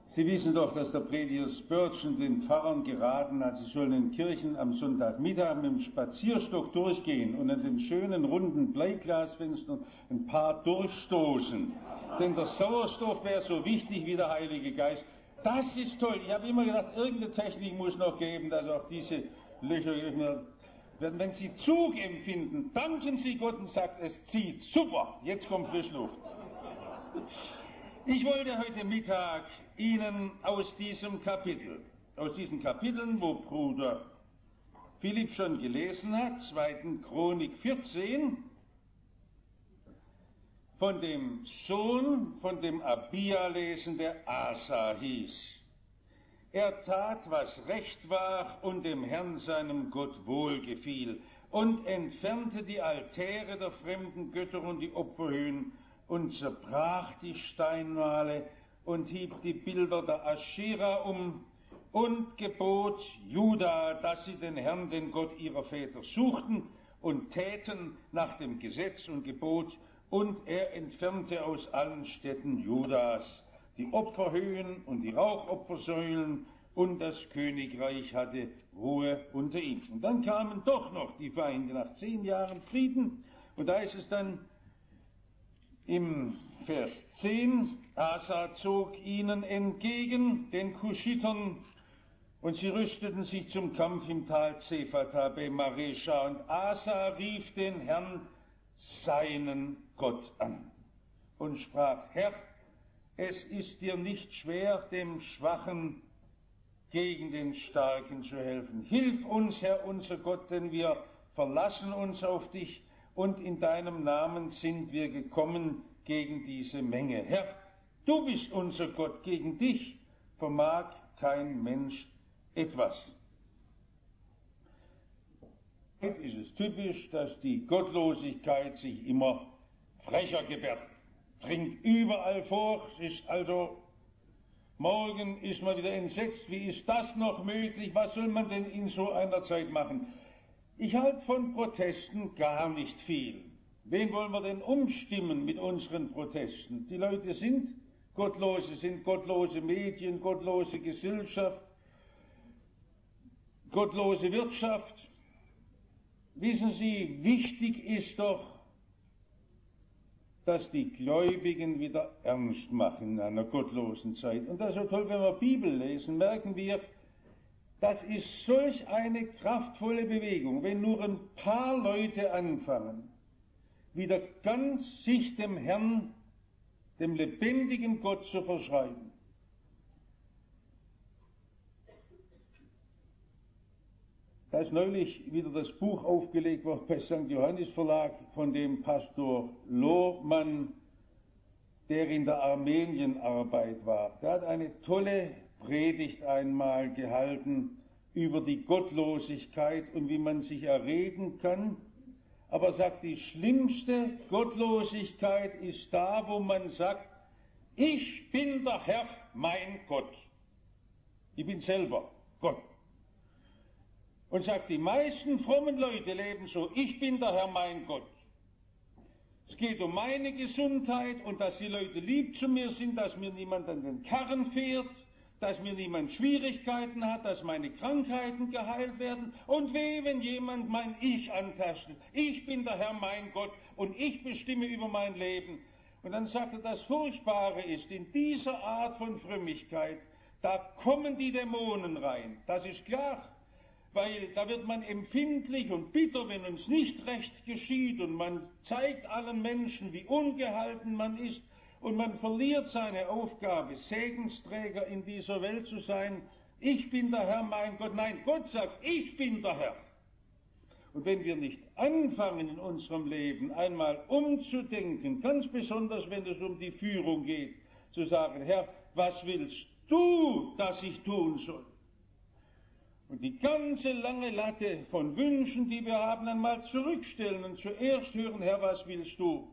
Sie wissen doch, dass der Prediger Spurgeon den Pfarrern geraten hat, sie sollen in Kirchen am Sonntagmittag mit dem Spazierstock durchgehen und an den schönen runden Bleiglasfenstern ein paar durchstoßen. Denn der Sauerstoff wäre so wichtig wie der Heilige Geist. Das ist toll. Ich habe immer gedacht, irgendeine Technik muss noch geben, dass auch diese Löcher wenn Sie Zug empfinden, danken Sie Gott und sagt, es zieht. Super, jetzt kommt Frischluft. Ich wollte heute Mittag Ihnen aus diesen Kapiteln, wo Bruder Philipp schon gelesen hat, 2. Chronik 14, von dem Sohn, von dem Abia lesen, der Asa hieß. Er tat, was recht war und dem Herrn seinem Gott wohlgefiel und entfernte die Altäre der fremden Götter und die Opferhöhen und zerbrach die Steinmale und hieb die Bilder der Aschera um und gebot Juda, dass sie den Herrn, den Gott ihrer Väter, suchten und täten nach dem Gesetz und Gebot, und er entfernte aus allen Städten Judas die Opferhöhen und die Rauchopfersäulen, und das Königreich hatte Ruhe unter ihm. Und dann kamen doch noch die Feinde nach 10 Jahren Frieden, und da ist es dann im Vers 10, Asa zog ihnen entgegen, den Kuschitern, und sie rüsteten sich zum Kampf im Tal Zephata bei Maresha, und Asa rief den Herrn, seinen Gott, an und sprach, Herr, es ist dir nicht schwer, dem Schwachen gegen den Starken zu helfen. Hilf uns, Herr, unser Gott, denn wir verlassen uns auf dich, und in deinem Namen sind wir gekommen gegen diese Menge. Herr, du bist unser Gott, gegen dich vermag kein Mensch etwas. Jetzt ist es typisch, dass die Gottlosigkeit sich immer frecher gebärt. Dringt überall vor, ist also, morgen ist man wieder entsetzt, wie ist das noch möglich, was soll man denn in so einer Zeit machen? Ich halte von Protesten gar nicht viel. Wen wollen wir denn umstimmen mit unseren Protesten? Die Leute sind gottlose Medien, gottlose Gesellschaft, gottlose Wirtschaft. Wissen Sie, wichtig ist doch, dass die Gläubigen wieder ernst machen in einer gottlosen Zeit. Und das ist so toll, wenn wir Bibel lesen, merken wir, das ist solch eine kraftvolle Bewegung, wenn nur ein paar Leute anfangen, wieder ganz sich dem Herrn, dem lebendigen Gott zu verschreiben. Da ist neulich wieder das Buch aufgelegt worden bei St. Johannes Verlag von dem Pastor Lohmann, der in der Armenienarbeit war. Der hat eine tolle Predigt einmal gehalten über die Gottlosigkeit und wie man sich erregen kann. Aber er sagt, die schlimmste Gottlosigkeit ist da, wo man sagt, ich bin der Herr, mein Gott. Ich bin selber Gott. Und sagt, die meisten frommen Leute leben so, ich bin der Herr, mein Gott. Es geht um meine Gesundheit und dass die Leute lieb zu mir sind, dass mir niemand an den Karren fährt, dass mir niemand Schwierigkeiten hat, dass meine Krankheiten geheilt werden. Und weh, wenn jemand mein Ich antastet. Ich bin der Herr, mein Gott, und ich bestimme über mein Leben. Und dann sagt er, das Furchtbare ist, in dieser Art von Frömmigkeit, da kommen die Dämonen rein. Das ist klar. Weil da wird man empfindlich und bitter, wenn uns nicht recht geschieht, und man zeigt allen Menschen, wie ungehalten man ist, und man verliert seine Aufgabe, Segensträger in dieser Welt zu sein. Ich bin der Herr, mein Gott. Nein, Gott sagt, ich bin der Herr. Und wenn wir nicht anfangen in unserem Leben einmal umzudenken, ganz besonders wenn es um die Führung geht, zu sagen, Herr, was willst du, dass ich tun soll? Und die ganze lange Latte von Wünschen, die wir haben, einmal zurückstellen und zuerst hören, Herr, was willst du?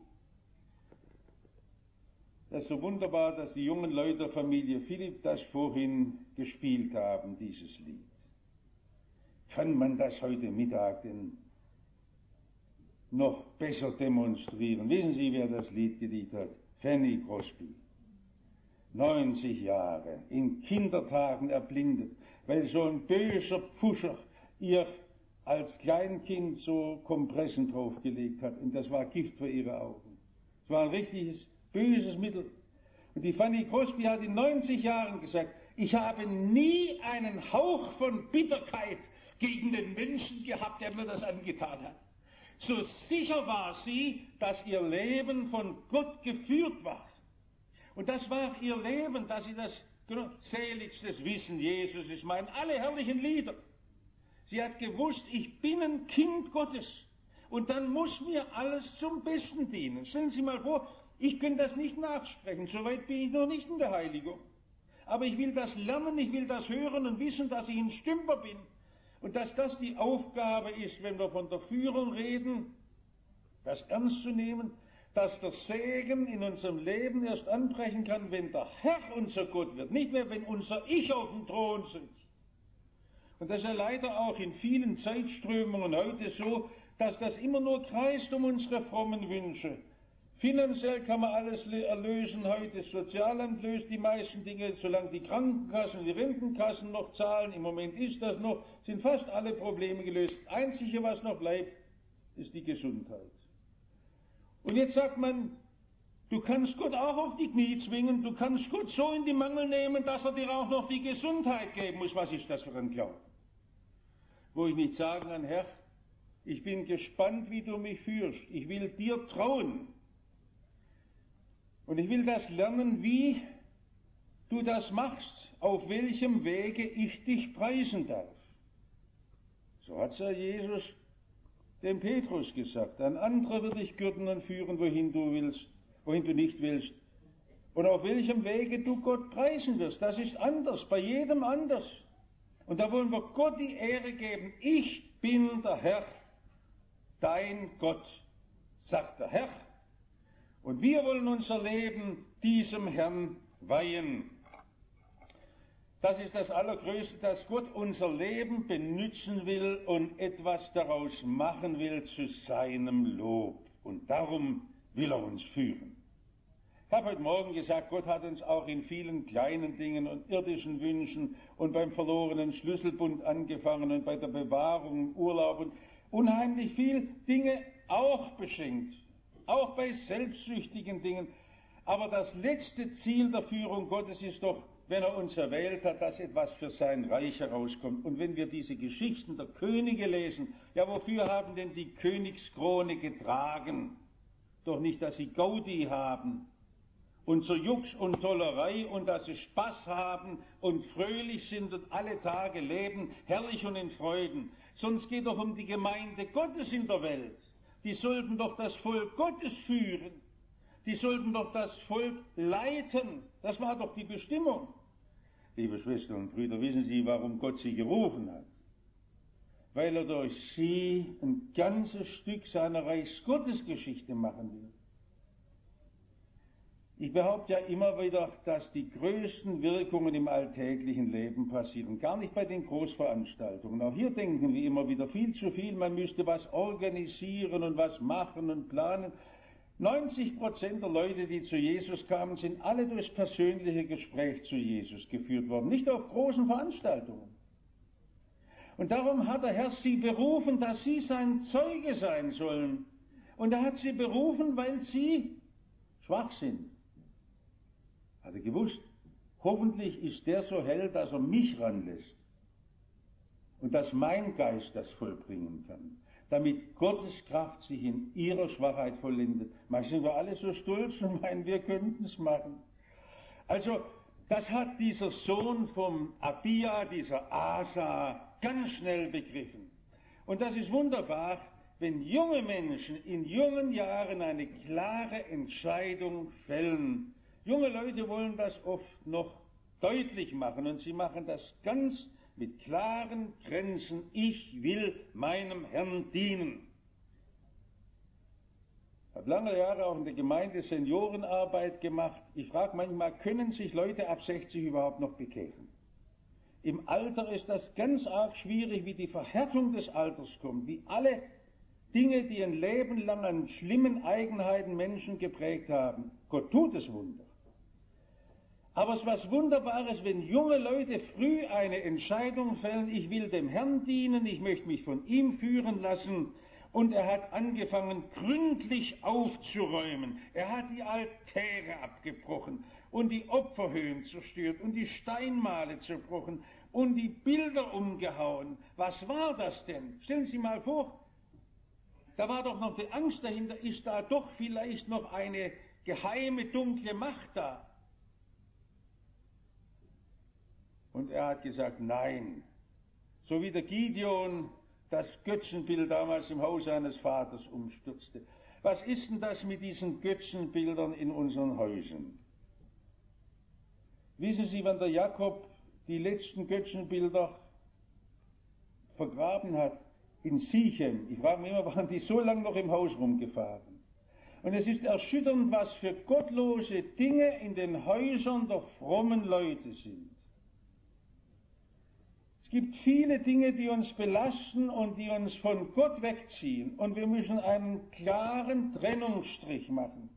Das ist so wunderbar, dass die jungen Leute der Familie Philipp das vorhin gespielt haben, dieses Lied. Kann man das heute Mittag denn noch besser demonstrieren? Wissen Sie, wer das Lied gedichtet hat? Fanny Crosby. 90 Jahre, in Kindertagen erblindet, weil so ein böser Pfuscher ihr als Kleinkind so Kompressen draufgelegt hat. Und das war Gift für ihre Augen. Es war ein richtiges, böses Mittel. Und die Fanny Crosby hat in 90 Jahren gesagt, ich habe nie einen Hauch von Bitterkeit gegen den Menschen gehabt, der mir das angetan hat. So sicher war sie, dass ihr Leben von Gott geführt war. Und das war ihr Leben, dass sie das seligstes Wissen, Jesus ist mein, alle herrlichen Lieder. Sie hat gewusst, ich bin ein Kind Gottes und dann muss mir alles zum Besten dienen. Stellen Sie mal vor, ich kann das nicht nachsprechen, soweit bin ich noch nicht in der Heiligung. Aber ich will das lernen, ich will das hören und wissen, dass ich ein Stümper bin. Und dass das die Aufgabe ist, wenn wir von der Führung reden, das ernst zu nehmen, dass der Segen in unserem Leben erst anbrechen kann, wenn der Herr unser Gott wird, nicht mehr, wenn unser Ich auf dem Thron sitzt. Und das ist ja leider auch in vielen Zeitströmungen heute so, dass das immer nur kreist um unsere frommen Wünsche. Finanziell kann man alles erlösen heute, das Sozialamt löst die meisten Dinge, solange die Krankenkassen, die Rentenkassen noch zahlen, im Moment ist das noch, sind fast alle Probleme gelöst. Das Einzige, was noch bleibt, ist die Gesundheit. Und jetzt sagt man, du kannst Gott auch auf die Knie zwingen, du kannst Gott so in die Mangel nehmen, dass er dir auch noch die Gesundheit geben muss. Was ist das für ein Glauben? Wo ich nicht sagen kann, Herr, ich bin gespannt, wie du mich führst. Ich will dir trauen. Und ich will das lernen, wie du das machst, auf welchem Wege ich dich preisen darf. So hat es ja Jesus dem Petrus gesagt. Ein anderer wird dich gürten und führen, wohin du nicht willst. Und auf welchem Wege du Gott preisen wirst, das ist anders, bei jedem anders. Und da wollen wir Gott die Ehre geben. Ich bin der Herr, dein Gott, sagt der Herr. Und wir wollen unser Leben diesem Herrn weihen. Das ist das Allergrößte, dass Gott unser Leben benützen will und etwas daraus machen will zu seinem Lob. Und darum will er uns führen. Ich habe heute Morgen gesagt, Gott hat uns auch in vielen kleinen Dingen und irdischen Wünschen und beim verlorenen Schlüsselbund angefangen und bei der Bewahrung, Urlaub und unheimlich viel Dinge auch beschenkt. Auch bei selbstsüchtigen Dingen. Aber das letzte Ziel der Führung Gottes ist doch, wenn er uns erwählt hat, dass etwas für sein Reich herauskommt. Und wenn wir diese Geschichten der Könige lesen, ja, wofür haben denn die Königskrone getragen? Doch nicht, dass sie Gaudi haben und zur Jux und Tollerei und dass sie Spaß haben und fröhlich sind und alle Tage leben, herrlich und in Freuden. Sonst geht doch um die Gemeinde Gottes in der Welt. Die sollten doch das Volk Gottes führen. Die sollten doch das Volk leiten. Das war doch die Bestimmung. Liebe Schwestern und Brüder, wissen Sie, warum Gott sie gerufen hat? Weil er durch sie ein ganzes Stück seiner Reichsgottesgeschichte machen will. Ich behaupte ja immer wieder, dass die größten Wirkungen im alltäglichen Leben passieren, gar nicht bei den Großveranstaltungen. Auch hier denken wir immer wieder viel zu viel, man müsste was organisieren und was machen und planen. 90% der Leute, die zu Jesus kamen, sind alle durchs persönliche Gespräch zu Jesus geführt worden, nicht auf großen Veranstaltungen. Und darum hat der Herr sie berufen, dass sie sein Zeuge sein sollen. Und er hat sie berufen, weil sie schwach sind. Hat er gewusst, hoffentlich ist der so hell, dass er mich ranlässt und dass mein Geist das vollbringen kann, damit Gottes Kraft sich in ihrer Schwachheit vollendet. Manchmal sind wir alle so stolz und meinen, wir könnten es machen. Also, das hat dieser Sohn vom Abia, dieser Asa, ganz schnell begriffen. Und das ist wunderbar, wenn junge Menschen in jungen Jahren eine klare Entscheidung fällen. Junge Leute wollen das oft noch deutlich machen und sie machen das ganz mit klaren Grenzen. Ich will meinem Herrn dienen. Ich habe lange Jahre auch in der Gemeinde Seniorenarbeit gemacht. Ich frage manchmal, können sich Leute ab 60 überhaupt noch bekehren? Im Alter ist das ganz arg schwierig, wie die Verhärtung des Alters kommt, wie alle Dinge, die ein Leben lang an schlimmen Eigenheiten Menschen geprägt haben. Gott tut es Wunder. Aber es ist was Wunderbares, wenn junge Leute früh eine Entscheidung fällen, ich will dem Herrn dienen, ich möchte mich von ihm führen lassen. Und er hat angefangen, gründlich aufzuräumen. Er hat die Altäre abgebrochen und die Opferhöhen zerstört und die Steinmale zerbrochen und die Bilder umgehauen. Was war das denn? Stellen Sie mal vor, da war doch noch die Angst dahinter, ist da doch vielleicht noch eine geheime, dunkle Macht da? Und er hat gesagt, nein. So wie der Gideon das Götzenbild damals im Haus seines Vaters umstürzte. Was ist denn das mit diesen Götzenbildern in unseren Häusern? Wissen Sie, wann der Jakob die letzten Götzenbilder vergraben hat? In Sichem. Ich frage mich immer, waren die so lange noch im Haus rumgefahren? Und es ist erschütternd, was für gottlose Dinge in den Häusern der frommen Leute sind. Es gibt viele Dinge, die uns belasten und die uns von Gott wegziehen. Und wir müssen einen klaren Trennungsstrich machen.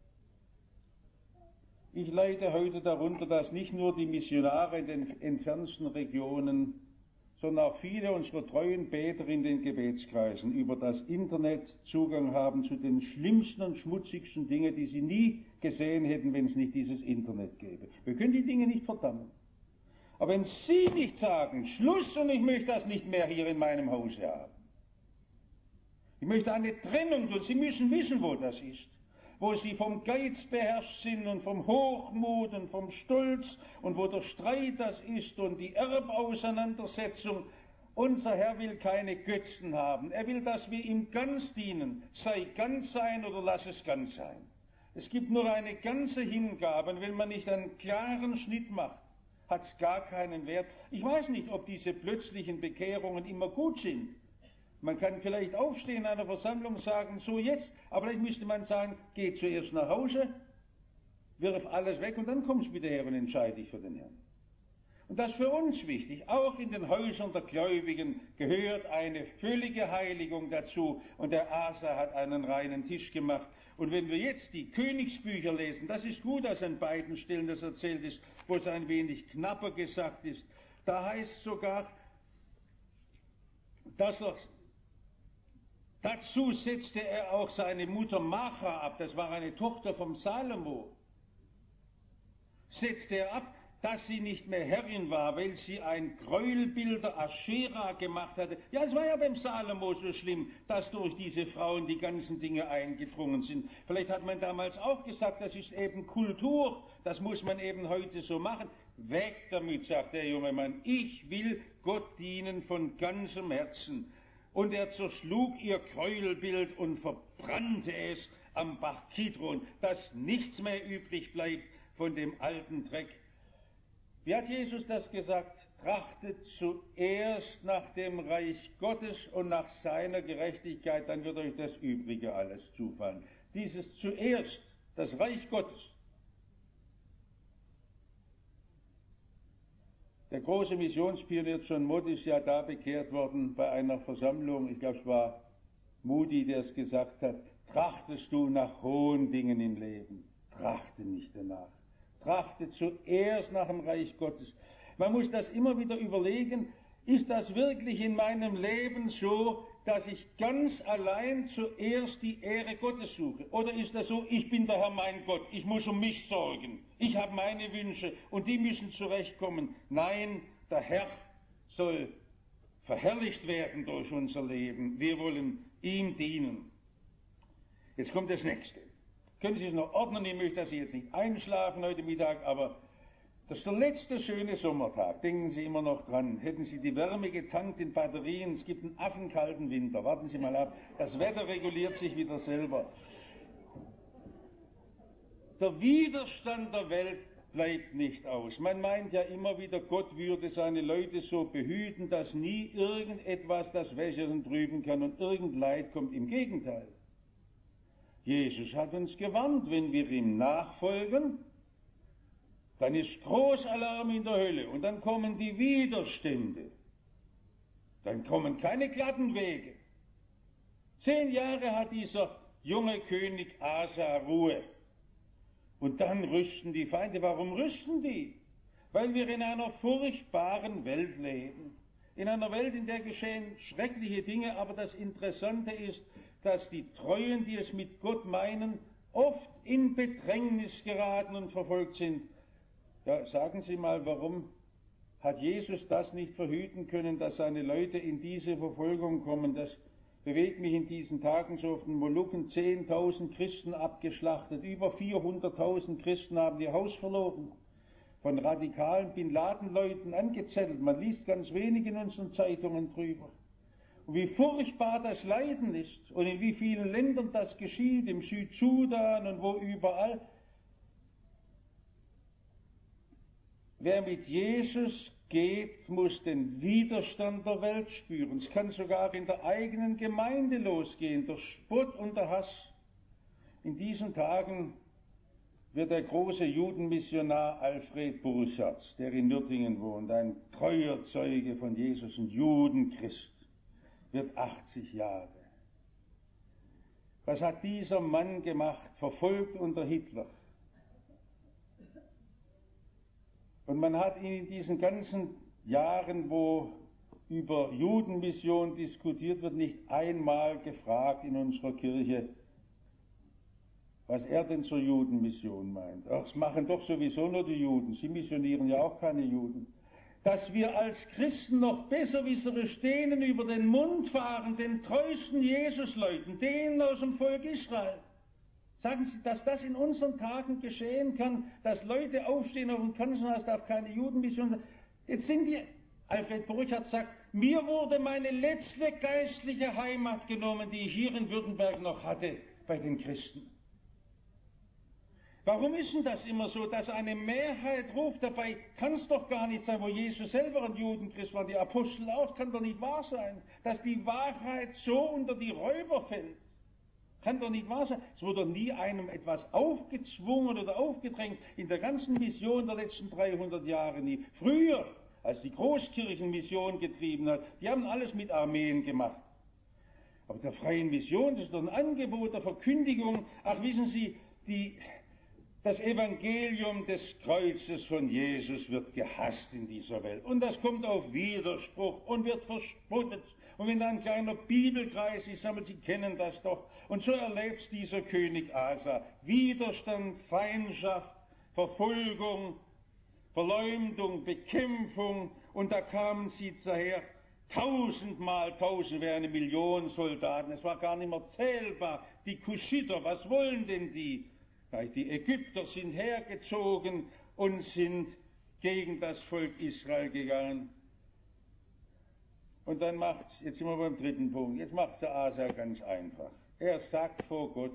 Ich leide heute darunter, dass nicht nur die Missionare in den entferntesten Regionen, sondern auch viele unserer treuen Beter in den Gebetskreisen über das Internet Zugang haben zu den schlimmsten und schmutzigsten Dingen, die sie nie gesehen hätten, wenn es nicht dieses Internet gäbe. Wir können die Dinge nicht verdammen. Aber wenn Sie nicht sagen, Schluss und ich möchte das nicht mehr hier in meinem Hause haben. Ich möchte eine Trennung tun. Sie müssen wissen, wo das ist. Wo Sie vom Geiz beherrscht sind und vom Hochmut und vom Stolz und wo der Streit das ist und die Erbauseinandersetzung. Unser Herr will keine Götzen haben. Er will, dass wir ihm ganz dienen. Sei ganz sein oder lass es ganz sein. Es gibt nur eine ganze Hingabe. Und wenn man nicht einen klaren Schnitt macht, hat es gar keinen Wert. Ich weiß nicht, ob diese plötzlichen Bekehrungen immer gut sind. Man kann vielleicht aufstehen in einer Versammlung und sagen, so jetzt, aber vielleicht müsste man sagen, geh zuerst nach Hause, wirf alles weg und dann kommst du wieder her und entscheide dich für den Herrn. Und das ist für uns wichtig. Auch in den Häusern der Gläubigen gehört eine völlige Heiligung dazu. Und der Asa hat einen reinen Tisch gemacht. Und wenn wir jetzt die Königsbücher lesen, das ist gut, dass an beiden Stellen das erzählt ist, wo es ein wenig knapper gesagt ist. Da heißt sogar, dass dazu setzte er auch seine Mutter Macha ab, das war eine Tochter vom Salomo, setzte er ab, dass sie nicht mehr Herrin war, weil sie ein Gräuelbilder Aschera gemacht hatte. Ja, es war ja beim Salomo so schlimm, dass durch diese Frauen die ganzen Dinge eingedrungen sind. Vielleicht hat man damals auch gesagt, das ist eben Kultur, das muss man eben heute so machen. Weg damit, sagt der junge Mann, ich will Gott dienen von ganzem Herzen. Und er zerschlug ihr Gräuelbild und verbrannte es am Bach Kidron, dass nichts mehr übrig bleibt von dem alten Dreck. Wie hat Jesus das gesagt? Trachtet zuerst nach dem Reich Gottes und nach seiner Gerechtigkeit, dann wird euch das Übrige alles zufallen. Dieses zuerst, das Reich Gottes. Der große Missionspionier John Mott ist ja da bekehrt worden bei einer Versammlung, ich glaube es war Moody, der es gesagt hat, trachtest du nach hohen Dingen im Leben, trachte nicht danach. Trachte zuerst nach dem Reich Gottes. Man muss das immer wieder überlegen, ist das wirklich in meinem Leben so, dass ich ganz allein zuerst die Ehre Gottes suche? Oder ist das so, ich bin der Herr mein Gott, ich muss um mich sorgen, ich habe meine Wünsche und die müssen zurechtkommen? Nein, der Herr soll verherrlicht werden durch unser Leben. Wir wollen ihm dienen. Jetzt kommt das Nächste. Können Sie es noch ordnen? Ich möchte, dass Sie jetzt nicht einschlafen heute Mittag, aber das ist der letzte schöne Sommertag. Denken Sie immer noch dran. Hätten Sie die Wärme getankt in Batterien, es gibt einen affenkalten Winter. Warten Sie mal ab. Das Wetter reguliert sich wieder selber. Der Widerstand der Welt bleibt nicht aus. Man meint ja immer wieder, Gott würde seine Leute so behüten, dass nie irgendetwas das Wässern trüben kann und irgend Leid kommt. Im Gegenteil. Jesus hat uns gewarnt, wenn wir ihm nachfolgen, dann ist Großalarm in der Hölle und dann kommen die Widerstände. Dann kommen keine glatten Wege. 10 Jahre hat dieser junge König Asa Ruhe. Und dann rüsten die Feinde. Warum rüsten die? Weil wir in einer furchtbaren Welt leben. In einer Welt, in der geschehen schreckliche Dinge, aber das Interessante ist, dass die Treuen, die es mit Gott meinen, oft in Bedrängnis geraten und verfolgt sind. Ja, sagen Sie mal, warum hat Jesus das nicht verhüten können, dass seine Leute in diese Verfolgung kommen? Das bewegt mich in diesen Tagen so auf den Molukken. 10.000 Christen abgeschlachtet, über 400.000 Christen haben ihr Haus verloren, von radikalen Bin Laden-Leuten angezettelt. Man liest ganz wenig in unseren Zeitungen drüber. Und wie furchtbar das Leiden ist und in wie vielen Ländern das geschieht, im Südsudan und wo überall. Wer mit Jesus geht, muss den Widerstand der Welt spüren. Es kann sogar in der eigenen Gemeinde losgehen, der Spott und der Hass. In diesen Tagen wird der große Judenmissionar Alfred Burchardt, der in Nürtingen wohnt, ein treuer Zeuge von Jesus, ein Judenchrist, wird 80 Jahre. Was hat dieser Mann gemacht, verfolgt unter Hitler? Und man hat ihn in diesen ganzen Jahren, wo über Judenmission diskutiert wird, nicht einmal gefragt in unserer Kirche, was er denn zur Judenmission meint. Ach, das machen doch sowieso nur die Juden, sie missionieren ja auch keine Juden. Dass wir als Christen noch besserwisserisch denen über den Mund fahren, den treuesten Jesusleuten, denen aus dem Volk Israel. Sagen Sie, dass das in unseren Tagen geschehen kann, dass Leute aufstehen auf dem Kanzleramt, darf keine Judenmission sein. Jetzt sind die, Alfred Burchardt sagt, mir wurde meine letzte geistliche Heimat genommen, die ich hier in Württemberg noch hatte, bei den Christen. Warum ist denn das immer so, dass eine Mehrheit ruft? Dabei kann es doch gar nicht sein, wo Jesus selber ein Judenchrist war, die Apostel auch, kann doch nicht wahr sein, dass die Wahrheit so unter die Räuber fällt. Kann doch nicht wahr sein. Es wurde nie einem etwas aufgezwungen oder aufgedrängt, in der ganzen Mission der letzten 300 Jahre nie. Früher, als die Großkirchenmission getrieben hat, die haben alles mit Armeen gemacht. Aber der freien Mission, das ist doch ein Angebot der Verkündigung. Ach, wissen Sie, das Evangelium des Kreuzes von Jesus wird gehasst in dieser Welt. Und das kommt auf Widerspruch und wird verspottet. Und wenn da ein kleiner Bibelkreis ist, aber Sie kennen das doch. Und so erlebt dieser König Asa Widerstand, Feindschaft, Verfolgung, Verleumdung, Bekämpfung. Und da kamen sie daher 1000-mal 1000, wäre 1 Million Soldaten. Es war gar nicht mehr zählbar. Die Kuschiter, was wollen denn die? Die Ägypter sind hergezogen und sind gegen das Volk Israel gegangen. Und dann macht's, jetzt sind wir beim dritten Punkt, jetzt macht's der Asa ganz einfach. Er sagt vor Gott,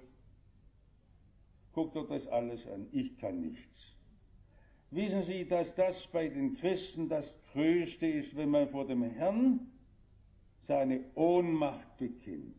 guckt euch das alles an, ich kann nichts. Wissen Sie, dass das bei den Christen das Größte ist, wenn man vor dem Herrn seine Ohnmacht bekennt.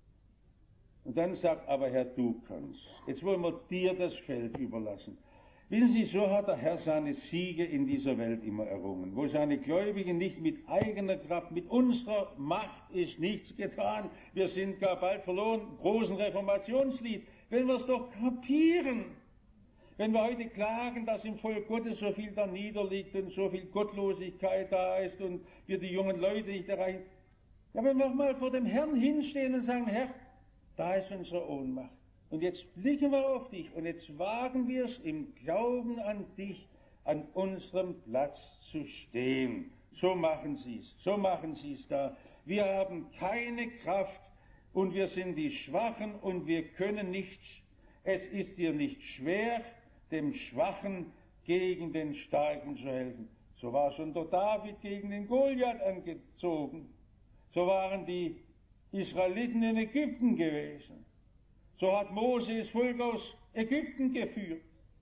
Und dann sagt, aber Herr, du kannst. Jetzt wollen wir dir das Feld überlassen. Wissen Sie, so hat der Herr seine Siege in dieser Welt immer errungen, wo seine Gläubigen nicht mit eigener Kraft, mit unserer Macht ist nichts getan, wir sind gar bald verloren, großen Reformationslied, wenn wir es doch kapieren, wenn wir heute klagen, dass im Volk Gottes so viel da niederliegt und so viel Gottlosigkeit da ist und wir die jungen Leute nicht erreichen, ja, wenn wir mal vor dem Herrn hinstehen und sagen, Herr, da ist unsere Ohnmacht. Und jetzt blicken wir auf dich und jetzt wagen wir es im Glauben an dich, an unserem Platz zu stehen. So machen Sie es da. Wir haben keine Kraft und wir sind die Schwachen und wir können nichts. Es ist dir nicht schwer, dem Schwachen gegen den Starken zu helfen. So war schon der David gegen den Goliath angezogen. So waren die Israeliten in Ägypten gewesen. So hat Mose das Volk aus Ägypten geführt.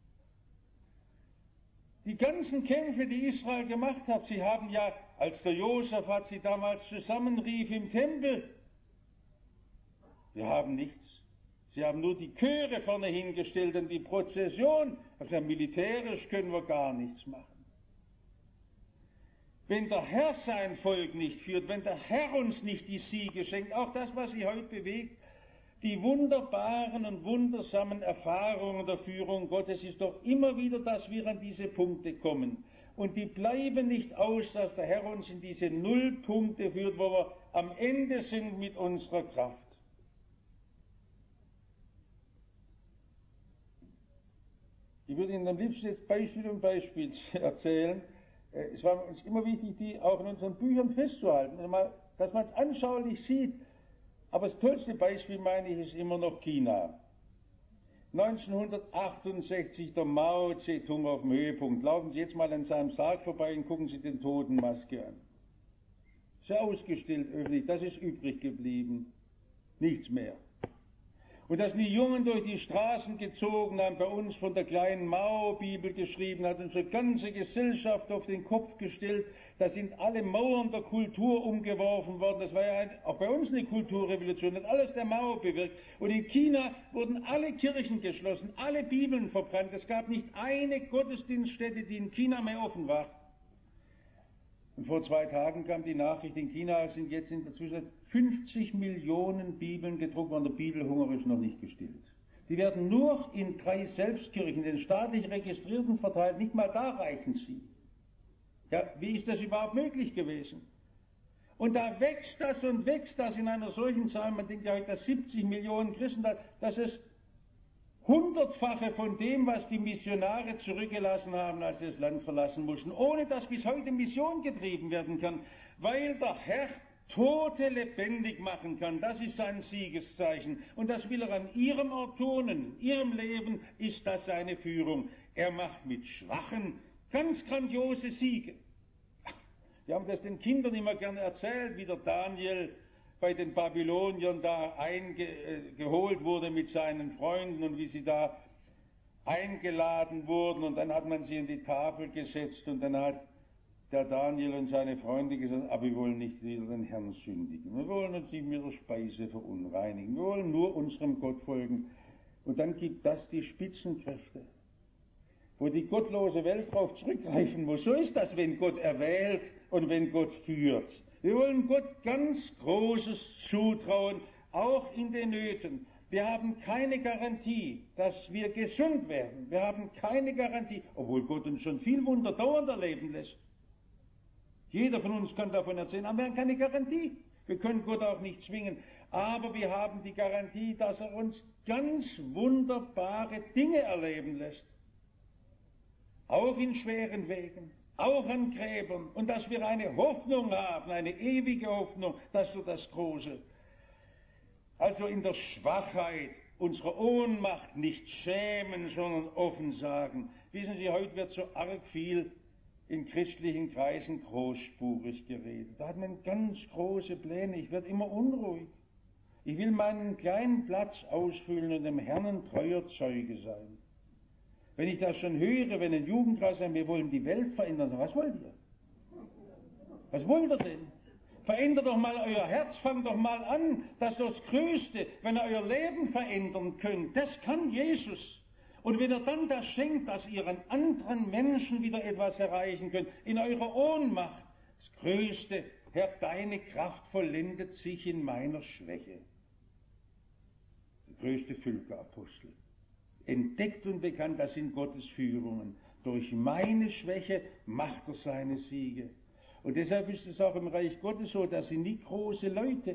Die ganzen Kämpfe, die Israel gemacht hat, sie haben ja, als der Josaphat sie damals zusammenrief im Tempel, wir haben nichts. Sie haben nur die Chöre vorne hingestellt und die Prozession. Also militärisch können wir gar nichts machen. Wenn der Herr sein Volk nicht führt, wenn der Herr uns nicht die Siege schenkt, auch das, was sie heute bewegt, Die wunderbaren und wundersamen Erfahrungen der Führung Gottes ist doch immer wieder, dass wir an diese Punkte kommen. Und die bleiben nicht aus, dass der Herr uns in diese Nullpunkte führt, wo wir am Ende sind mit unserer Kraft. Ich würde Ihnen am liebsten jetzt Beispiel um Beispiel erzählen. Es war uns immer wichtig, die auch in unseren Büchern festzuhalten, dass man es anschaulich sieht. Aber das tollste Beispiel, meine ich, ist immer noch China. 1968 der Mao Zedong auf dem Höhepunkt. Laufen Sie jetzt mal an seinem Sarg vorbei und gucken Sie den Totenmaske an. Ist ja ausgestellt öffentlich, das ist übrig geblieben. Nichts mehr. Und dass die Jungen durch die Straßen gezogen haben, bei uns von der kleinen Mao-Bibel geschrieben hat, unsere ganze Gesellschaft auf den Kopf gestellt, da sind alle Mauern der Kultur umgeworfen worden. Das war ja auch bei uns eine Kulturrevolution, hat alles der Mao bewirkt. Und in China wurden alle Kirchen geschlossen, alle Bibeln verbrannt. Es gab nicht eine Gottesdienststätte, die in China mehr offen war. Und vor 2 Tagen kam die Nachricht, in China sind jetzt in der Zwischenzeit 50 Millionen Bibeln gedruckt worden, der Bibelhunger ist noch nicht gestillt. Die werden nur in 3 Selbstkirchen, den staatlich registrierten, verteilt, nicht mal da reichen sie. Ja, wie ist das überhaupt möglich gewesen? Und da wächst das in einer solchen Zahl, man denkt ja heute, dass 70 Millionen Christen, dass es 100-fache von dem, was die Missionare zurückgelassen haben, als sie das Land verlassen mussten, ohne dass bis heute Mission getrieben werden kann, weil der Herr Tote lebendig machen kann. Das ist sein Siegeszeichen. Und das will er an ihrem Ort tun, in ihrem Leben ist das seine Führung. Er macht mit Schwachen ganz grandiose Siege. Wir haben das den Kindern immer gerne erzählt, wie der Daniel bei den Babyloniern da eingeholt wurde mit seinen Freunden und wie sie da eingeladen wurden und dann hat man sie in die Tafel gesetzt und dann hat der Daniel und seine Freunde gesagt, aber wir wollen nicht wieder den Herrn sündigen, wir wollen uns nicht mit der Speise verunreinigen, wir wollen nur unserem Gott folgen. Und dann gibt das die Spitzenkräfte, wo die gottlose Welt darauf zurückgreifen muss. So ist das, wenn Gott erwählt und wenn Gott führt. Wir wollen Gott ganz Großes zutrauen, auch in den Nöten. Wir haben keine Garantie, dass wir gesund werden. Wir haben keine Garantie, obwohl Gott uns schon viel Wunder dauernd erleben lässt. Jeder von uns kann davon erzählen, aber wir haben keine Garantie. Wir können Gott auch nicht zwingen. Aber wir haben die Garantie, dass er uns ganz wunderbare Dinge erleben lässt. Auch in schweren Wegen, auch an Gräbern. Und dass wir eine Hoffnung haben, eine ewige Hoffnung, das ist so das Große. Also in der Schwachheit, unserer Ohnmacht nicht schämen, sondern offen sagen. Wissen Sie, heute wird so arg viel in christlichen Kreisen großspurig geredet. Da hat man ganz große Pläne. Ich werde immer unruhig. Ich will meinen kleinen Platz ausfüllen und dem Herrn ein treuer Zeuge sein. Wenn ich das schon höre, wenn ein Jugendkreis sagt, wir wollen die Welt verändern, was wollt ihr? Was wollt ihr denn? Verändert doch mal euer Herz, fangt doch mal an, das ist das Größte, wenn ihr euer Leben verändern könnt. Das kann Jesus. Und wenn er dann das schenkt, dass ihr an anderen Menschen wieder etwas erreichen könnt, in eurer Ohnmacht, das Größte, Herr, deine Kraft vollendet sich in meiner Schwäche. Der größte Völkerapostel. Entdeckt und bekannt, das sind Gottes Führungen. Durch meine Schwäche macht er seine Siege. Und deshalb ist es auch im Reich Gottes so, dass sie nie große Leute,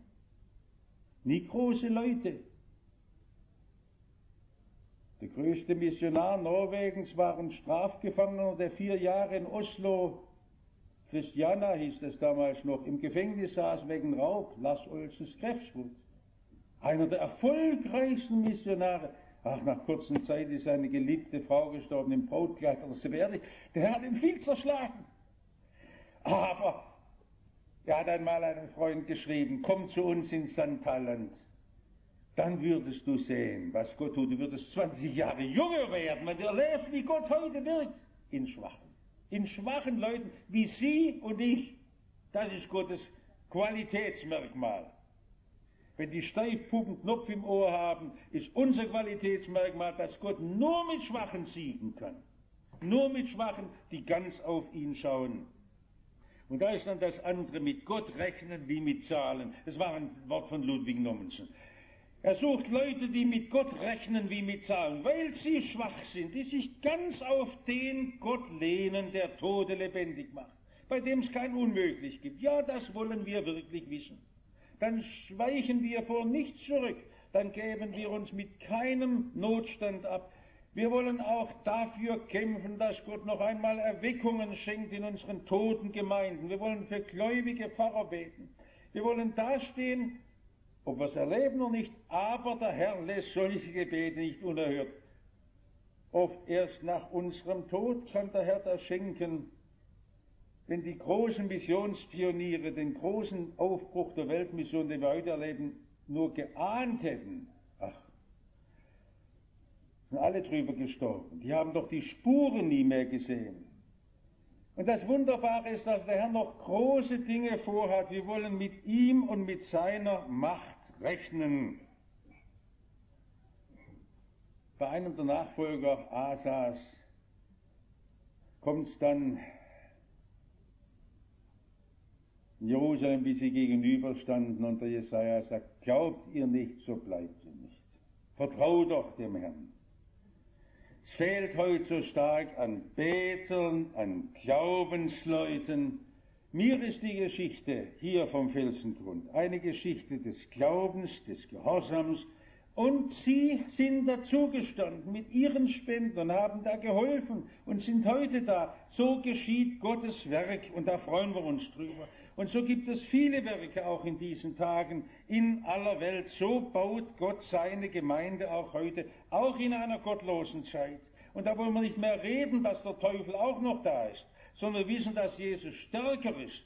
der größte Missionar Norwegens war ein Strafgefangener, der 4 Jahre in Oslo, Christiana hieß es damals noch, im Gefängnis saß wegen Raub, Lars Olsen Skrefswood. Einer der erfolgreichsten Missionare. Ach, nach kurzer Zeit ist seine geliebte Frau gestorben im Brautkleid oder Severlich. Der hat ihn viel zerschlagen. Aber er hat einmal einem Freund geschrieben, komm zu uns ins Santalland. Dann würdest du sehen, was Gott tut. Du würdest 20 Jahre jünger werden, wenn du erlebst, wie Gott heute wirkt. In schwachen Leuten, wie Sie und ich. Das ist Gottes Qualitätsmerkmal. Wenn die Steifpuppen Knopf im Ohr haben, ist unser Qualitätsmerkmal, dass Gott nur mit Schwachen siegen kann. Nur mit Schwachen, die ganz auf ihn schauen. Und da ist dann das andere, mit Gott rechnen wie mit Zahlen. Das war ein Wort von Ludwig Nommensen. Er sucht Leute, die mit Gott rechnen wie mit Zahlen, weil sie schwach sind, die sich ganz auf den Gott lehnen, der Tote lebendig macht, bei dem es kein Unmöglich gibt. Ja, das wollen wir wirklich wissen. Dann weichen wir vor nichts zurück, dann geben wir uns mit keinem Notstand ab. Wir wollen auch dafür kämpfen, dass Gott noch einmal Erweckungen schenkt in unseren toten Gemeinden. Wir wollen für gläubige Pfarrer beten. Wir wollen dastehen, ob wir es erleben oder nicht, aber der Herr lässt solche Gebete nicht unerhört. Oft erst nach unserem Tod kann der Herr das schenken, wenn die großen Missionspioniere den großen Aufbruch der Weltmission, den wir heute erleben, nur geahnt hätten. Ach, sind alle drüber gestorben. Die haben doch die Spuren nie mehr gesehen. Und das Wunderbare ist, dass der Herr noch große Dinge vorhat. Wir wollen mit ihm und mit seiner Macht rechnen. Bei einem der Nachfolger Asas kommt es dann in Jerusalem, wie sie gegenüberstanden, und der Jesaja sagt: Glaubt ihr nicht, so bleibt ihr nicht. Vertraut doch dem Herrn. Es fehlt heute so stark an Betern, an Glaubensleuten. Mir ist die Geschichte hier vom Felsengrund eine Geschichte des Glaubens, des Gehorsams, und sie sind dazugestanden mit ihren Spenden und haben da geholfen und sind heute da. So geschieht Gottes Werk und da freuen wir uns drüber. Und so gibt es viele Werke auch in diesen Tagen in aller Welt. So baut Gott seine Gemeinde auch heute, auch in einer gottlosen Zeit. Und da wollen wir nicht mehr reden, dass der Teufel auch noch da ist, sondern wissen, dass Jesus stärker ist.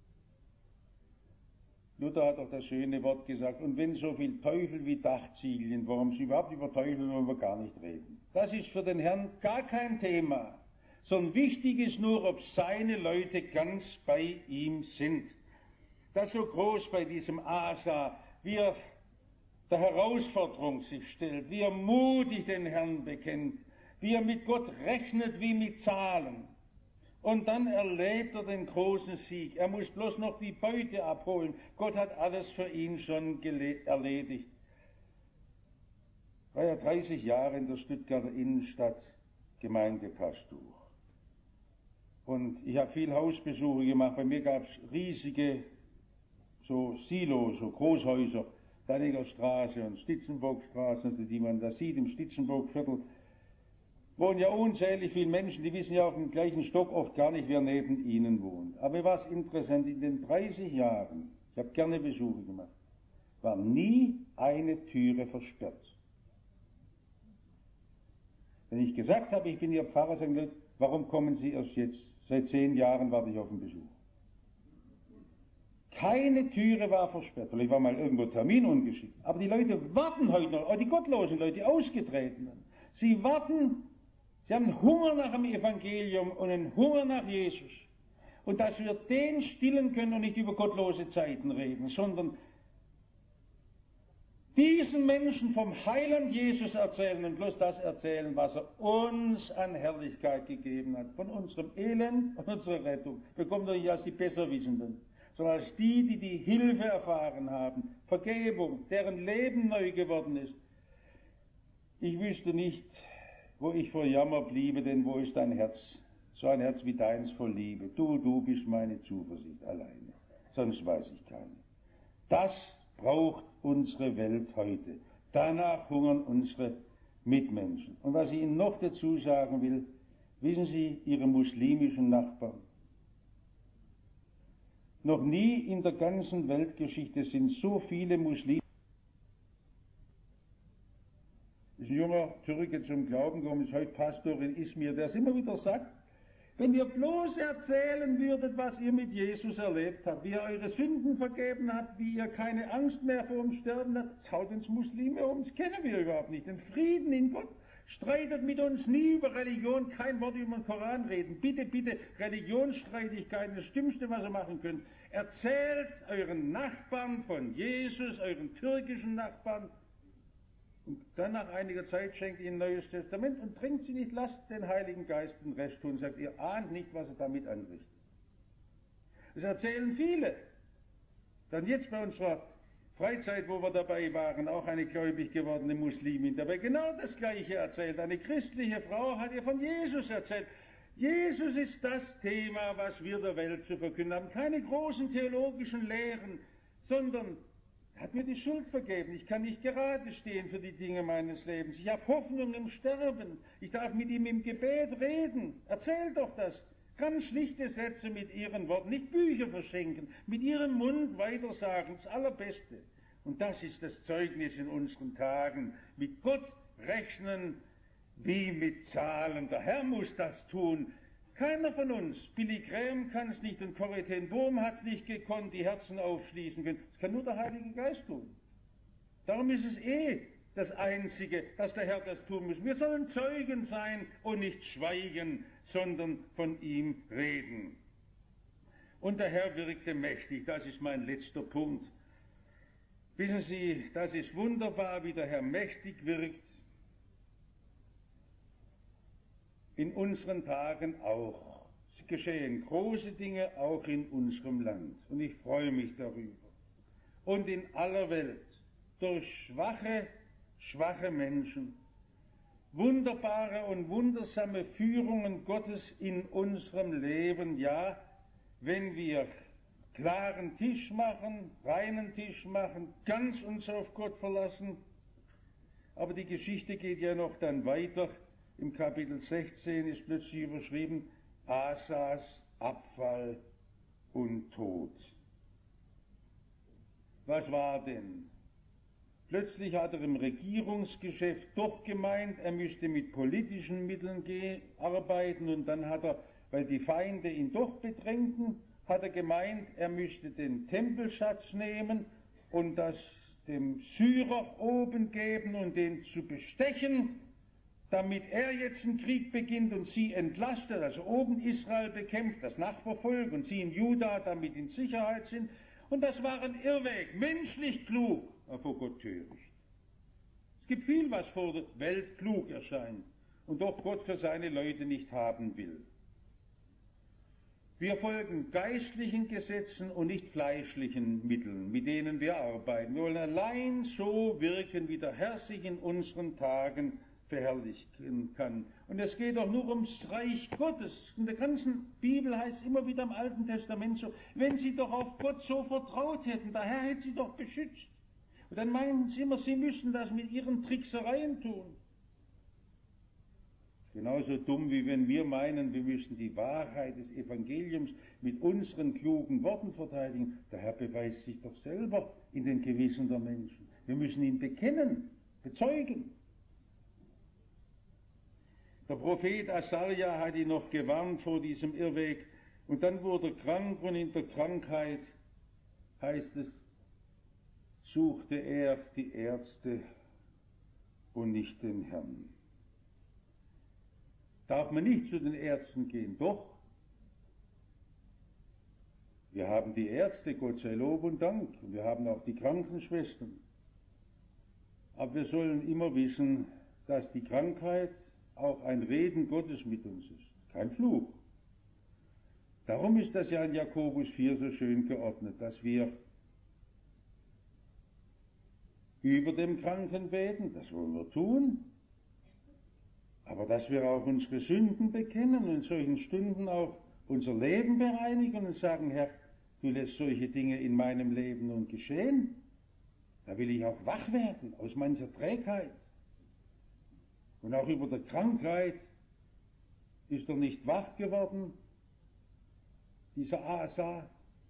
Luther hat doch das schöne Wort gesagt: Und wenn so viel Teufel wie Dachziegeln, warum sie überhaupt über Teufel wollen wir gar nicht reden. Das ist für den Herrn gar kein Thema, sondern wichtig ist nur, ob seine Leute ganz bei ihm sind. Das so groß bei diesem Asa, wie er der Herausforderung sich stellt, wie er mutig den Herrn bekennt, wie er mit Gott rechnet wie mit Zahlen. Und dann erlebt er den großen Sieg. Er muss bloß noch die Beute abholen. Gott hat alles für ihn schon erledigt. War ja 30 Jahre in der Stuttgarter Innenstadt Gemeindepastor. Und ich habe viel Hausbesuche gemacht. Bei mir gab es riesige so Silos, so Großhäuser, Danniger Straße und Stitzenburgstraße, die man da sieht im Stitzenburgviertel. Wohnen ja unzählich viele Menschen, die wissen ja auf dem gleichen Stock oft gar nicht, wer neben ihnen wohnt. Aber mir war es interessant, in den 30 Jahren, ich habe gerne Besuche gemacht, war nie eine Türe versperrt. Wenn ich gesagt habe, ich bin Ihr Pfarrer, sagen Leute: Warum kommen Sie erst jetzt? Seit 10 Jahren warte ich auf den Besuch. Keine Türe war versperrt. Vielleicht war mal irgendwo Termin ungeschickt. Aber die Leute warten heute noch, auch die gottlosen Leute, die Ausgetretenen. Sie warten. Sie haben Hunger nach dem Evangelium und einen Hunger nach Jesus. Und dass wir den stillen können und nicht über gottlose Zeiten reden, sondern diesen Menschen vom Heiland Jesus erzählen und bloß das erzählen, was er uns an Herrlichkeit gegeben hat. Von unserem Elend und unserer Rettung bekommt er nicht als die Besserwissenden, sondern als die, die die Hilfe erfahren haben, Vergebung, deren Leben neu geworden ist. Ich wüsste nicht, wo ich vor Jammer bliebe, denn wo ist dein Herz? So ein Herz wie deins voll Liebe. Du bist meine Zuversicht alleine. Sonst weiß ich keine. Das braucht unsere Welt heute. Danach hungern unsere Mitmenschen. Und was ich Ihnen noch dazu sagen will, wissen Sie, Ihre muslimischen Nachbarn. Noch nie in der ganzen Weltgeschichte sind so viele Muslime. Ist ein junger Türke zum Glauben gekommen, ist heute Pastor in Izmir, der es immer wieder sagt: Wenn ihr bloß erzählen würdet, was ihr mit Jesus erlebt habt, wie er eure Sünden vergeben hat, wie ihr keine Angst mehr vor dem Sterben habt, das haut uns Muslime um, das kennen wir überhaupt nicht. Den Frieden in Gott. Streitet mit uns nie über Religion, kein Wort über den Koran reden. Bitte, bitte, Religionsstreitigkeiten, das Dümmste, was ihr machen könnt. Erzählt euren Nachbarn von Jesus, euren türkischen Nachbarn. Und dann nach einiger Zeit schenkt ihr ein Neues Testament und drängt sie nicht, lasst den Heiligen Geist den Rest tun, sagt, ihr ahnt nicht, was er damit anrichtet. Das erzählen viele. Dann jetzt bei unserer Freizeit, wo wir dabei waren, auch eine gläubig gewordene Muslimin dabei genau das Gleiche erzählt. Eine christliche Frau hat ihr von Jesus erzählt. Jesus ist das Thema, was wir der Welt zu verkünden haben. Keine großen theologischen Lehren, sondern er hat mir die Schuld vergeben. Ich kann nicht gerade stehen für die Dinge meines Lebens. Ich habe Hoffnung im Sterben. Ich darf mit ihm im Gebet reden. Erzähl doch das. Ganz schlichte Sätze mit ihren Worten, nicht Bücher verschenken, mit ihrem Mund weitersagen, das Allerbeste. Und das ist das Zeugnis in unseren Tagen. Mit Gott rechnen wie mit Zahlen. Der Herr muss das tun. Keiner von uns, Billy Graham kann es nicht und Corrie ten Boom hat es nicht gekonnt, die Herzen aufschließen können. Das kann nur der Heilige Geist tun. Darum ist es das Einzige, dass der Herr das tun muss. Wir sollen Zeugen sein und nicht schweigen, sondern von ihm reden. Und der Herr wirkte mächtig, das ist mein letzter Punkt. Wissen Sie, das ist wunderbar, wie der Herr mächtig wirkt. In unseren Tagen auch. Es geschehen große Dinge auch in unserem Land. Und ich freue mich darüber. Und in aller Welt, durch schwache Menschen, wunderbare und wundersame Führungen Gottes in unserem Leben, ja, wenn wir klaren Tisch machen, reinen Tisch machen, ganz uns auf Gott verlassen. Aber die Geschichte geht ja noch dann weiter. Im Kapitel 16 ist plötzlich überschrieben, Asas Abfall und Tod. Was war denn? Plötzlich hat er im Regierungsgeschäft doch gemeint, er müsste mit politischen Mitteln arbeiten und dann hat er, weil die Feinde ihn doch bedrängten, hat er gemeint, er müsste den Tempelschatz nehmen und das dem Syrer oben geben und den zu bestechen, damit er jetzt einen Krieg beginnt und sie entlastet, also oben Israel bekämpft, das Nachbarvolk und sie in Juda damit in Sicherheit sind. Und das war ein Irrweg, menschlich klug, aber vor Gott töricht. Es gibt viel, was vor der Welt klug erscheint und doch Gott für seine Leute nicht haben will. Wir folgen geistlichen Gesetzen und nicht fleischlichen Mitteln, mit denen wir arbeiten. Wir wollen allein so wirken, wie der Herr sich in unseren Tagen verherrlichen kann. Und es geht doch nur ums Reich Gottes. In der ganzen Bibel heißt es immer wieder im Alten Testament so, wenn sie doch auf Gott so vertraut hätten, der Herr hätte sie doch beschützt. Und dann meinen sie immer, sie müssen das mit ihren Tricksereien tun. Genauso dumm, wie wenn wir meinen, wir müssen die Wahrheit des Evangeliums mit unseren klugen Worten verteidigen. Der Herr beweist sich doch selber in den Gewissen der Menschen. Wir müssen ihn bekennen, bezeugen. Der Prophet Asaja hat ihn noch gewarnt vor diesem Irrweg und dann wurde er krank und in der Krankheit, heißt es, suchte er die Ärzte und nicht den Herrn. Darf man nicht zu den Ärzten gehen? Doch. Wir haben die Ärzte, Gott sei Lob und Dank, und wir haben auch die Krankenschwestern. Aber wir sollen immer wissen, dass die Krankheit auch ein Reden Gottes mit uns ist, kein Fluch. Darum ist das ja in Jakobus 4 so schön geordnet, dass wir über dem Kranken beten, das wollen wir tun, aber dass wir auch unsere Sünden bekennen und in solchen Stunden auch unser Leben bereinigen und sagen, Herr, du lässt solche Dinge in meinem Leben nun geschehen, da will ich auch wach werden aus mancher Trägheit. Und auch über der Krankheit ist er nicht wach geworden, dieser Asa.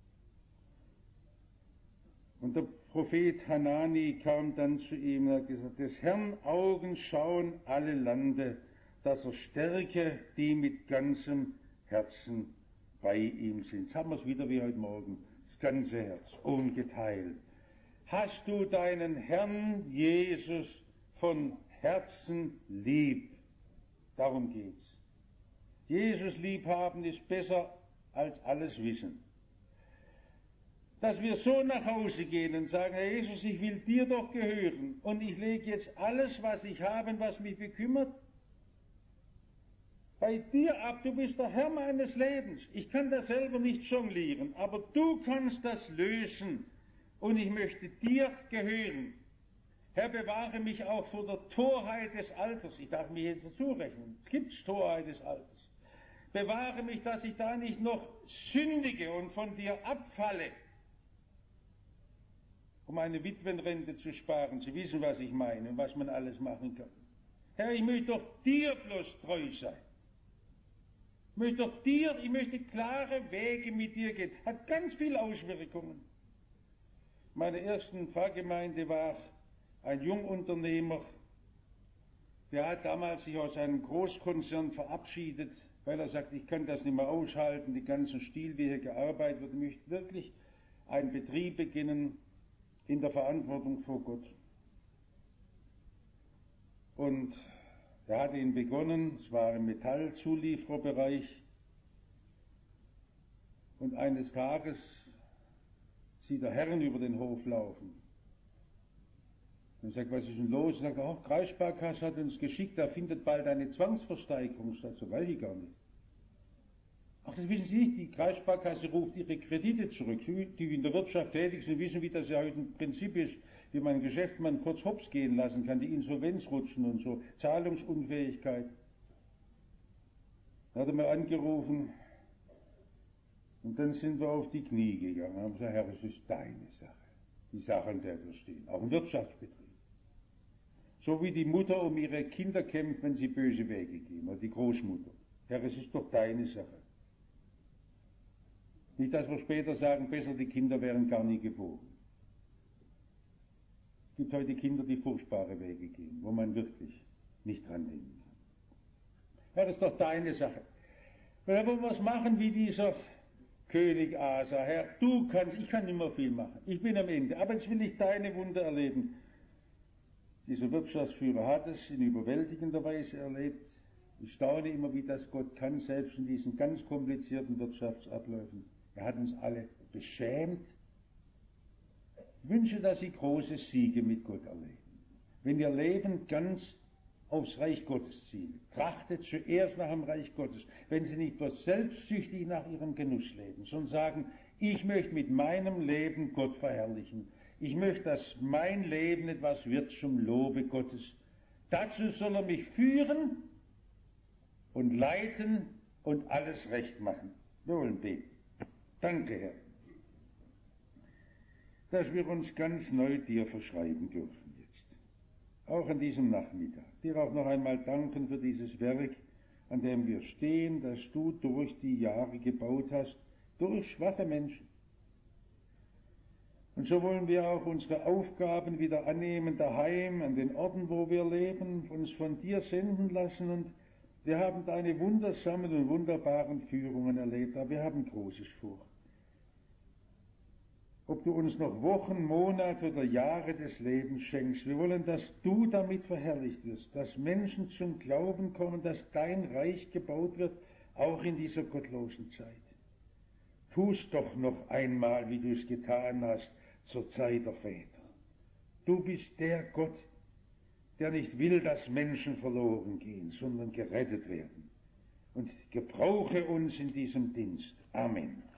Und der Prophet Hanani kam dann zu ihm und hat gesagt, des Herrn Augen schauen alle Lande, dass er stärke, die mit ganzem Herzen bei ihm sind. Jetzt haben wir es wieder wie heute Morgen, das ganze Herz, ungeteilt. Hast du deinen Herrn Jesus von Herzen lieb? Darum geht's. Jesus lieb haben ist besser als alles Wissen. Dass wir so nach Hause gehen und sagen, Herr Jesus, ich will dir doch gehören und ich lege jetzt alles, was ich habe und was mich bekümmert, bei dir ab. Du bist der Herr meines Lebens. Ich kann das selber nicht jonglieren, aber du kannst das lösen. und ich möchte dir gehören. Herr, bewahre mich auch vor der Torheit des Alters. Ich darf mich jetzt dazu rechnen. Es gibt Torheit des Alters. Bewahre mich, dass ich da nicht noch sündige und von dir abfalle, um eine Witwenrente zu sparen. Sie wissen, was ich meine und was man alles machen kann. Herr, ich möchte doch dir bloß treu sein. Ich möchte klare Wege mit dir gehen. Hat ganz viele Auswirkungen. Meine ersten Pfarrgemeinde war ein Jungunternehmer, der hat damals sich aus einem Großkonzern verabschiedet, weil er sagt, ich kann das nicht mehr aushalten, die ganzen Stil, wie hier gearbeitet wird, ich möchte wirklich einen Betrieb beginnen in der Verantwortung vor Gott. Und er hatte ihn begonnen, es war im Metallzuliefererbereich, und eines Tages sieht er Herren über den Hof laufen. Und sagt, was ist denn los? Und sagt, oh, Kreissparkasse hat uns geschickt, da findet bald eine Zwangsversteigerung statt. So weiß ich gar nicht. Ach, das wissen Sie nicht, die Kreissparkasse ruft ihre Kredite zurück. Sie, die in der Wirtschaft tätig sind, wissen, wie das ja heute ein Prinzip ist, wie man einen Geschäftsmann kurz hops gehen lassen kann, die Insolvenz rutschen und so, Zahlungsunfähigkeit. Da hat er mir angerufen, und dann sind wir auf die Knie gegangen und haben gesagt, Herr, es ist deine Sache, die Sache, an der wir stehen, auch im Wirtschaftsbetrieb. So wie die Mutter um ihre Kinder kämpft, wenn sie böse Wege gehen, oder die Großmutter. Herr, es ist doch deine Sache. Nicht, dass wir später sagen, besser die Kinder wären gar nie geboren. Es gibt heute Kinder, die furchtbare Wege gehen, wo man wirklich nicht dran denken kann. Herr, das ist doch deine Sache. Und dann wollen wir es machen wie dieser König Asa. Herr, du kannst, ich kann nicht mehr viel machen. Ich bin am Ende. Aber jetzt will ich deine Wunder erleben. Dieser Wirtschaftsführer hat es in überwältigender Weise erlebt. Ich staune immer, wie das Gott kann, selbst in diesen ganz komplizierten Wirtschaftsabläufen. Er hat uns alle beschämt. Ich wünsche, dass Sie große Siege mit Gott erleben. Wenn Ihr Leben ganz aufs Reich Gottes zielt, trachtet zuerst nach dem Reich Gottes. Wenn Sie nicht bloß selbstsüchtig nach Ihrem Genuss leben, sondern sagen, ich möchte mit meinem Leben Gott verherrlichen. Ich möchte, dass mein Leben etwas wird zum Lobe Gottes. Dazu soll er mich führen und leiten und alles recht machen. Wir wollen beten. Danke, Herr, dass wir uns ganz neu dir verschreiben dürfen jetzt. Auch an diesem Nachmittag. Dir auch noch einmal danken für dieses Werk, an dem wir stehen, das du durch die Jahre gebaut hast, durch schwache Menschen. Und so wollen wir auch unsere Aufgaben wieder annehmen, daheim, an den Orten, wo wir leben, uns von dir senden lassen. Und wir haben deine wundersamen und wunderbaren Führungen erlebt, aber wir haben Großes vor. Ob du uns noch Wochen, Monate oder Jahre des Lebens schenkst, wir wollen, dass du damit verherrlicht wirst, dass Menschen zum Glauben kommen, dass dein Reich gebaut wird, auch in dieser gottlosen Zeit. Tu's doch noch einmal, wie du es getan hast, zur Zeit der Väter. Du bist der Gott, der nicht will, dass Menschen verloren gehen, sondern gerettet werden. Und gebrauche uns in diesem Dienst. Amen.